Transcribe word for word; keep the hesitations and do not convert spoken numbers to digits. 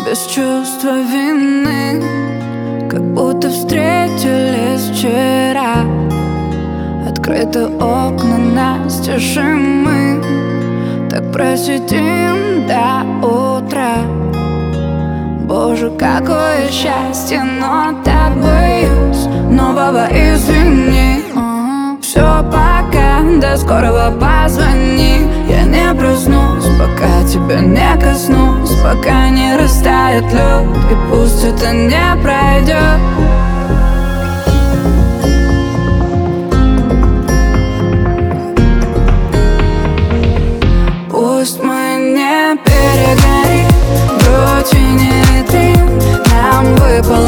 без чувства вины, как будто встретились вчера. Открыты окна настежь, и мы так просидим до утра. Боже, какое счастье, но так боюсь нового извини. Все, пока, до скорого позвони. Я не проснусь, пока тебя не коснусь, пока не растает лед, и пусть это не пройдет. Пусть мы не перегорим, грудь и не летим. Нам выпало